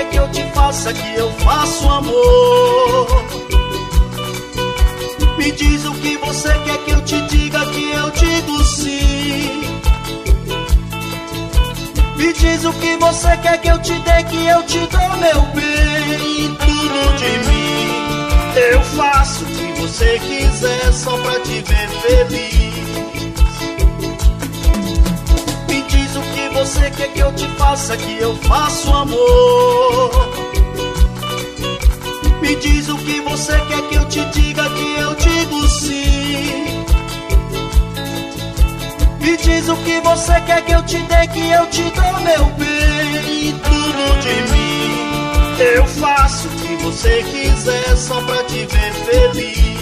quer que eu te faça, que eu faço amor. Me diz o que você quer que eu te diga, que eu digo sim. Me diz o que você quer que eu te dê, que eu te dou meu bem. Tudo de mim eu faço o que você quiser, só pra te ver feliz. Me diz o que você quer que eu te faça, que eu faço amor. Me diz o que você quer que eu te diga, que eu digo sim. Me diz o que você quer que eu te dê, que eu te dou meu bem. Tudo de mim eu faço o que você quiser, só pra te ver feliz.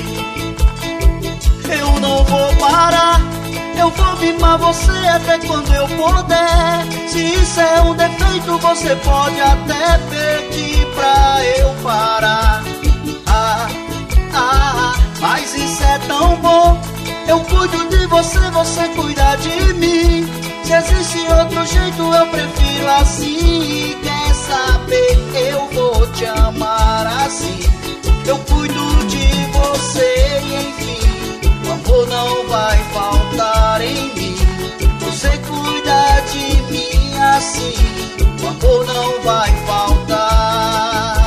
Eu não vou parar, eu vou mimar você até quando eu puder. Se isso é um defeito, você pode até pedir pra eu parar. Mas isso é tão bom. Eu cuido de você, você cuida de mim. Se existe outro jeito, eu prefiro assim. Quer saber, eu vou te amar assim. Eu cuido de você e enfim, o amor não vai faltar em mim. Você cuida de mim assim, o amor não vai faltar.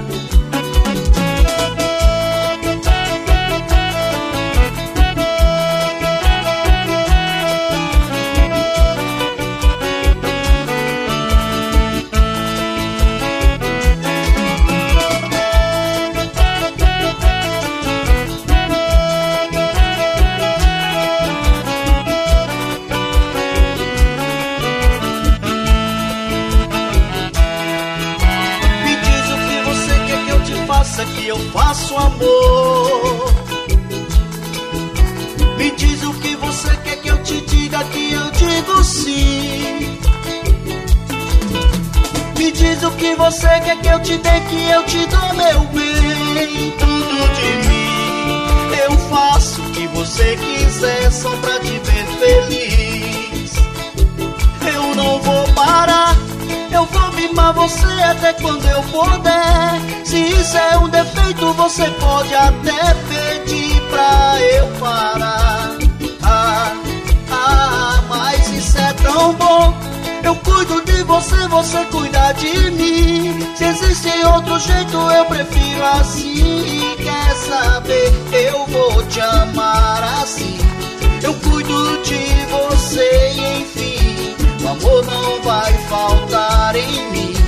Que eu faço amor. Me diz o que você quer que eu te diga, que eu digo sim. Me diz o que você quer que eu te dê, que eu te dou meu bem. Tudo de mim eu faço o que você quiser, só pra te ver feliz. Eu não vou parar, eu vou mimar você até quando eu puder. Se isso é um defeito, você pode até pedir pra eu parar. Mas isso é tão bom. Eu cuido de você, você cuida de mim. Se existe outro jeito, eu prefiro assim. Quer saber, eu vou te amar assim. Eu cuido de você e enfim, o amor não vai faltar em mim.